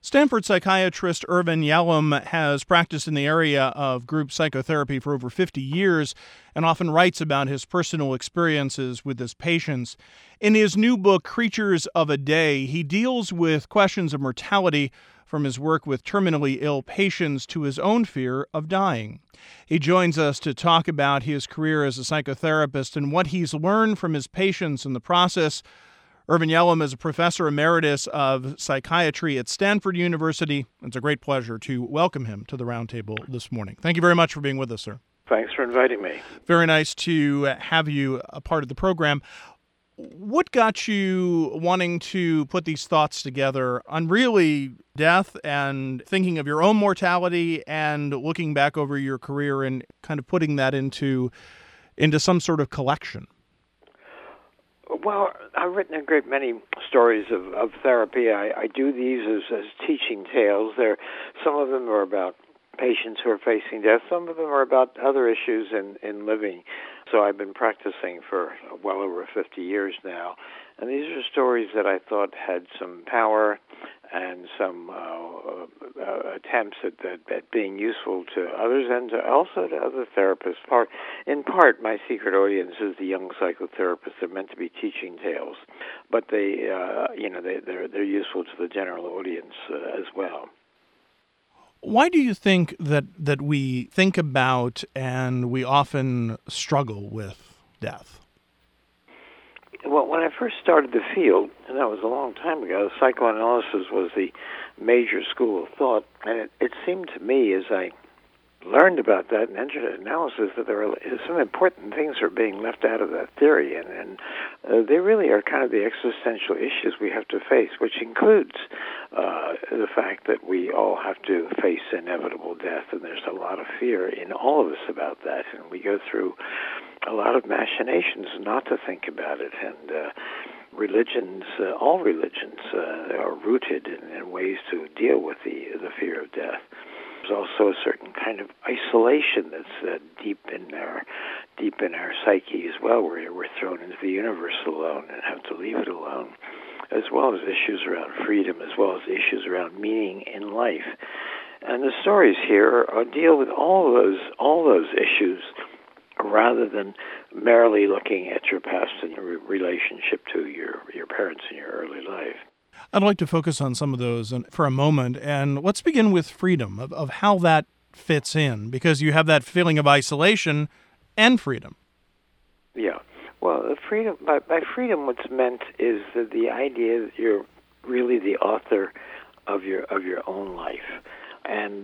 Stanford psychiatrist Irvin Yalom has practiced in the area of group psychotherapy for over 50 years and often writes about his personal experiences with his patients. In his new book, Creatures of a Day, he deals with questions of mortality from his work with terminally ill patients to his own fear of dying. He joins us to talk about his career as a psychotherapist and what he's learned from his patients in the process. Irvin Yalom is a professor emeritus of psychiatry at Stanford University. It's a great pleasure to welcome him to the roundtable this morning. Thank you very much for being with us, sir. Thanks for inviting me. Very nice to have you a part of the program. What got you wanting to put these thoughts together on really death and thinking of your own mortality and looking back over your career and kind of putting that into some sort of collection? Well, I've written a great many stories of therapy. I do these as teaching tales. Some of them are about patients who are facing death. Some of them are about other issues in living. So I've been practicing for well over 50 years now. And these are stories that I thought had some power and some attempts at being useful to others and also to other therapists. In part, my secret audience is the young psychotherapists. They're meant to be teaching tales, but they're useful to the general audience as well. Why do you think that we think about and we often struggle with death? Well, when I first started the field, and that was a long time ago, psychoanalysis was the major school of thought, and it seemed to me as I learned about that and entered analysis that there are some important things are being left out of that theory, and they really are kind of the existential issues we have to face, which includes the fact that we all have to face inevitable death, and there's a lot of fear in all of us about that, and we go through a lot of machinations not to think about it, and all religions are rooted in ways to deal with the fear of death. There's also a certain kind of isolation that's deep in our psyche as well, where we're thrown into the universe alone and have to leave it alone, as well as issues around freedom, as well as issues around meaning in life. And the stories here deal with all those issues, rather than merely looking at your past and your relationship to your parents in your early life. I'd like to focus on some of those for a moment, and let's begin with freedom, of how that fits in, because you have that feeling of isolation and freedom. Yeah. Well, freedom by freedom, what's meant is that the idea that you're really the author of your own life, and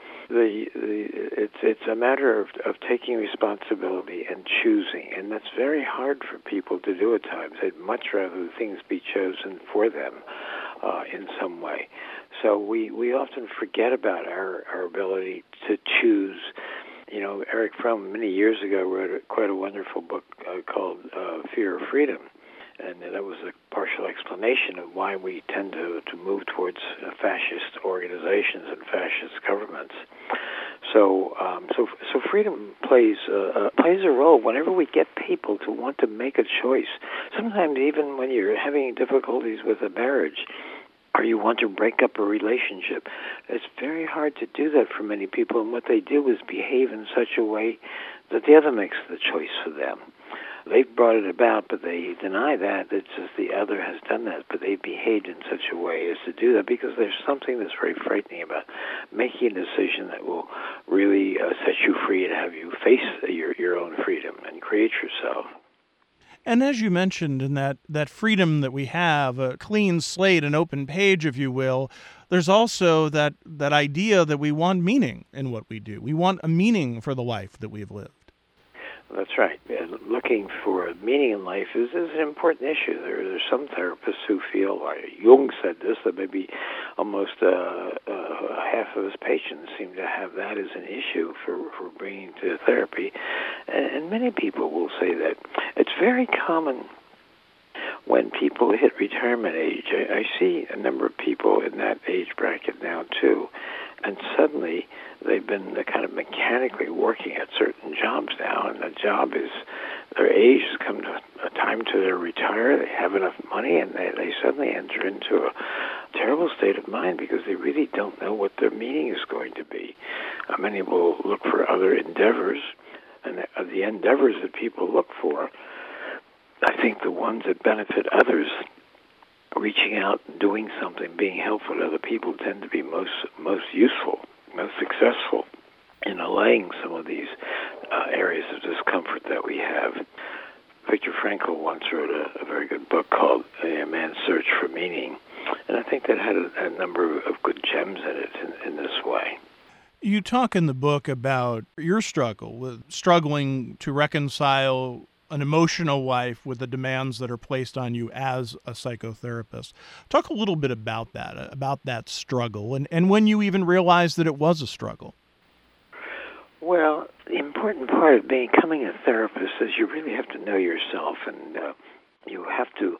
it's a matter of taking responsibility and choosing, and that's very hard for people to do at times. They'd much rather things be chosen for them in some way. So we often forget about our ability to choose. You know, Eric Fromm many years ago wrote quite a wonderful book called Fear of Freedom. And that was a partial explanation of why we tend to move towards fascist organizations and fascist governments. So freedom plays a role whenever we get people to want to make a choice. Sometimes even when you're having difficulties with a marriage, or you want to break up a relationship, it's very hard to do that for many people. And what they do is behave in such a way that the other makes the choice for them. They've brought it about, but they deny that. It's just the other has done that, but they've behaved in such a way as to do that because there's something that's very frightening about making a decision that will really set you free and have you face your own freedom and create yourself. And as you mentioned, in that freedom that we have, a clean slate, an open page, if you will, there's also that idea that we want meaning in what we do. We want a meaning for the life that we've lived. That's right. Looking for meaning in life is an important issue. There's some therapists who feel, like Jung said this, that maybe almost half of his patients seem to have that as an issue for bringing to therapy. And many people will say that. It's very common when people hit retirement age. I see a number of people in that age bracket now, too. And suddenly they've been kind of mechanically working at certain jobs now, and the job is, their age has come to a time to retire, they have enough money, and they suddenly enter into terrible state of mind because they really don't know what their meaning is going to be. Many will look for other endeavors, and the endeavors that people look for, I think the ones that benefit others, reaching out, doing something, being helpful to other people tend to be most useful, most successful in allaying some of these areas of discomfort that we have. Viktor Frankl once wrote a very good book called A Man's Search for Meaning, and I think that had a number of good gems in it in this way. You talk in the book about your struggle with struggling to reconcile an emotional life with the demands that are placed on you as a psychotherapist. Talk a little bit about that struggle, and when you even realized that it was a struggle. Well, the important part of becoming a therapist is you really have to know yourself, and you have to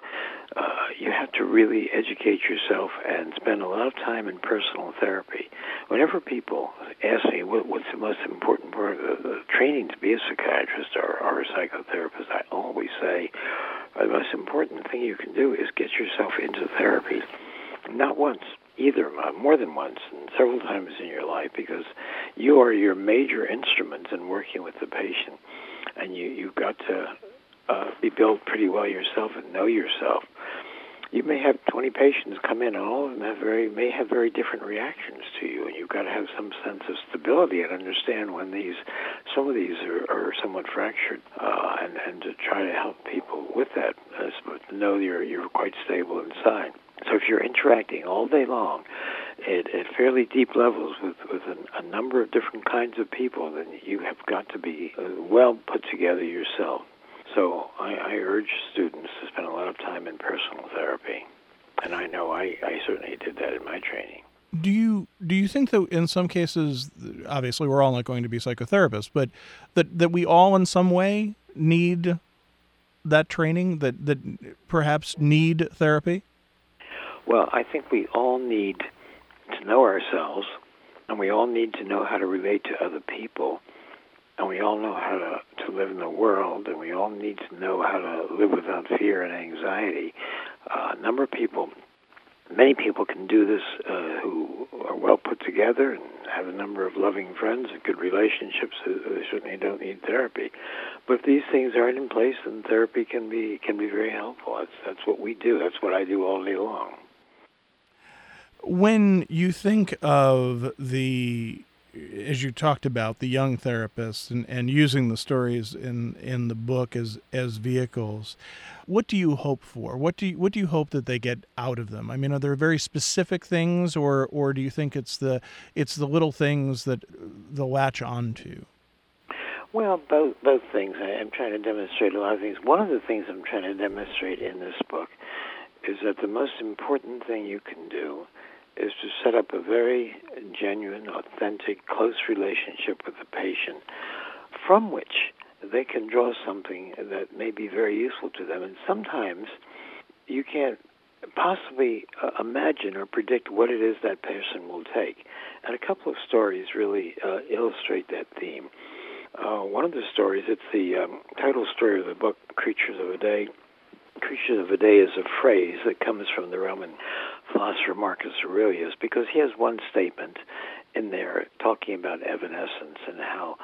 really educate yourself and spend a lot of time in personal therapy. Whenever people ask me what's the most important part of the training to be a psychiatrist or a psychotherapist, I always say the most important thing you can do is get yourself into therapy. Not once, either, more than once, and several times in your life, because you are your major instrument in working with the patient, and you've got to be built pretty well yourself and know yourself. You may have 20 patients come in, and all of them may have very different reactions to you, and you've got to have some sense of stability and understand when some of these are somewhat fractured, and to try to help people with that, to know you're quite stable inside. So if you're interacting all day long at fairly deep levels with a number of different kinds of people, then you have got to be well put together yourself. So I urge students to spend a lot of time in personal therapy, and I know I certainly did that in my training. Do you think that in some cases, obviously we're all not going to be psychotherapists, but that we all in some way need that training, that perhaps need therapy? Well, I think we all need to know ourselves, and we all need to know how to relate to other people, and we all know how to live in the world, and we all need to know how to live without fear and anxiety. Many people can do this who are well put together and have a number of loving friends and good relationships. They certainly don't need therapy. But if these things aren't in place, then therapy can be very helpful. That's what we do. That's what I do all day long. When you think of as you talked about, the young therapists and using the stories in the book as vehicles, what do you hope for? What do you hope that they get out of them? I mean, are there very specific things, or do you think it's the little things that they'll latch onto? Well, both things. I'm trying to demonstrate a lot of things. One of the things I'm trying to demonstrate in this book is that the most important thing you can do is to set up a very genuine, authentic, close relationship with the patient from which they can draw something that may be very useful to them. And sometimes you can't possibly imagine or predict what it is that person will take. And a couple of stories really illustrate that theme. One of the stories, it's the title story of the book, Creatures of a Day. Creatures of a Day is a phrase that comes from the Roman philosopher Marcus Aurelius, because he has one statement in there talking about evanescence and how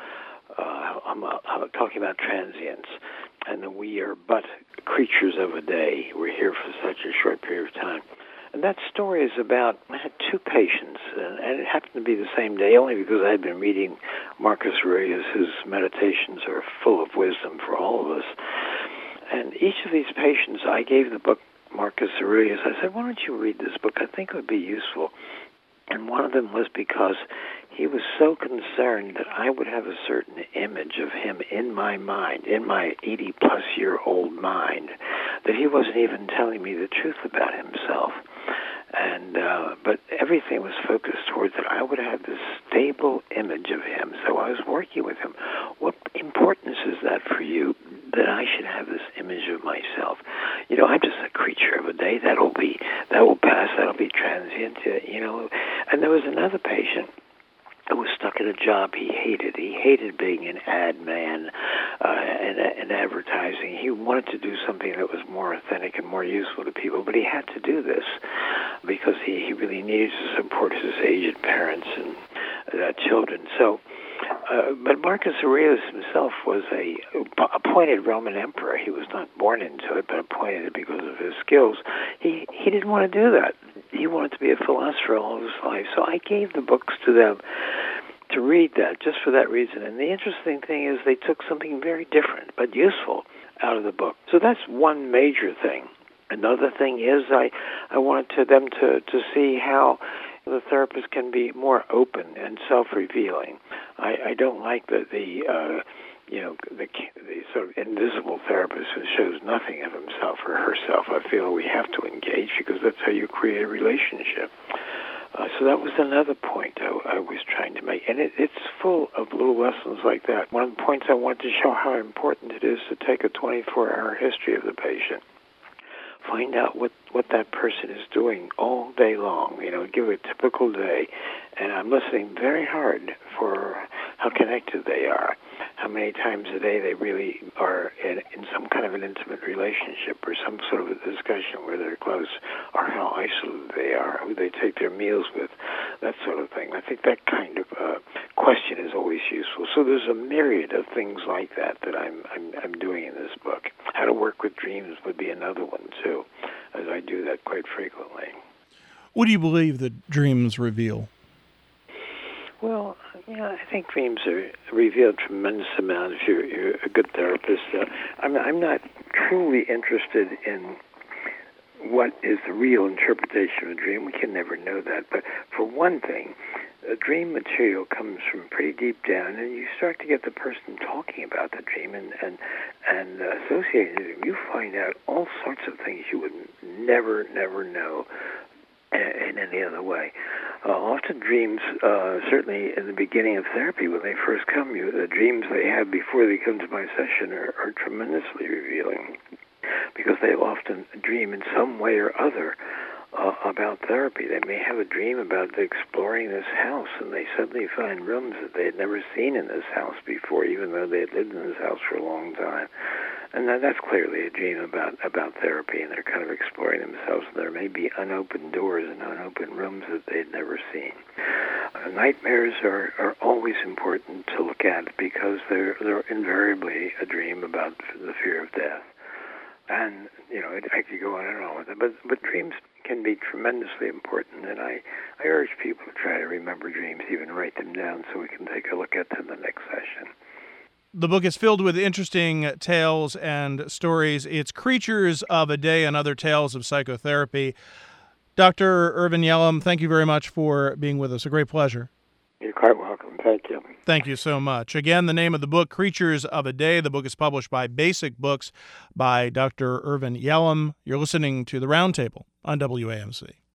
talking about transience, and that we are but creatures of a day. We're here for such a short period of time. And that story is about, I had two patients, and it happened to be the same day only because I had been reading Marcus Aurelius, whose meditations are full of wisdom for all of us. And each of these patients, I gave the book Marcus Aurelius. I said, why don't you read this book? I think it would be useful. And one of them was because he was so concerned that I would have a certain image of him in my mind, in my 80-plus-year-old mind, that he wasn't even telling me the truth about himself. And but everything was focused towards that I would have this stable image of him. So I was working with him. What importance is that for you, that I should have this image of myself? You know, I'm just a creature of a day. That will pass. That'll be transient. You know. And there was another patient who was stuck in a job he hated. He hated being an ad man and advertising. He wanted to do something that was more authentic and more useful to people, but he had to do this. because he really needed to support his aged parents and children. So, but Marcus Aurelius himself was a appointed Roman emperor. He was not born into it, but appointed it because of his skills. He didn't want to do that. He wanted to be a philosopher all of his life. So I gave the books to them to read that, just for that reason. And the interesting thing is they took something very different but useful out of the book. So that's one major thing. Another thing is I wanted them to see how the therapist can be more open and self-revealing. I don't like the sort of invisible therapist who shows nothing of himself or herself. I feel we have to engage because that's how you create a relationship. So that was another point I was trying to make. And it's full of little lessons like that. One of the points I wanted to show how important it is to take a 24-hour history of the patient. Find out what that person is doing all day long. Give a typical day. And I'm listening very hard for how connected they are, how many times a day they really are in some kind of an intimate relationship or some sort of a discussion where they're close, or how isolated they are, who they take their meals with, that sort of thing. I think that kind of question is always useful. So there's a myriad of things like that I'm doing in this book. How to work with dreams would be another one, too, as I do that quite frequently. What do you believe that dreams reveal? Well, I think dreams reveal a tremendous amount if you're a good therapist. I'm not truly interested in what is the real interpretation of a dream. We can never know that. But for one thing, dream material comes from pretty deep down, and you start to get the person talking about the dream and associating it. You find out all sorts of things you would never know in any other way. Often dreams, certainly in the beginning of therapy, when they first come, the dreams they have before they come to my session are tremendously revealing, because they often dream in some way or other about therapy. They may have a dream about exploring this house, and they suddenly find rooms that they had never seen in this house before, even though they had lived in this house for a long time. And that's clearly a dream about therapy, and they're kind of exploring themselves. There may be unopened doors and unopened rooms that they'd never seen. Nightmares are always important to look at because they're invariably a dream about the fear of death. And, I could go on and on with it. But dreams can be tremendously important, and I urge people to try to remember dreams, even write them down so we can take a look at them the next session. The book is filled with interesting tales and stories. It's Creatures of a Day and Other Tales of Psychotherapy. Dr. Irvin Yalom, thank you very much for being with us. A great pleasure. You're quite welcome. Thank you. Thank you so much. Again, the name of the book, Creatures of a Day. The book is published by Basic Books by Dr. Irvin Yalom. You're listening to The Roundtable on WAMC.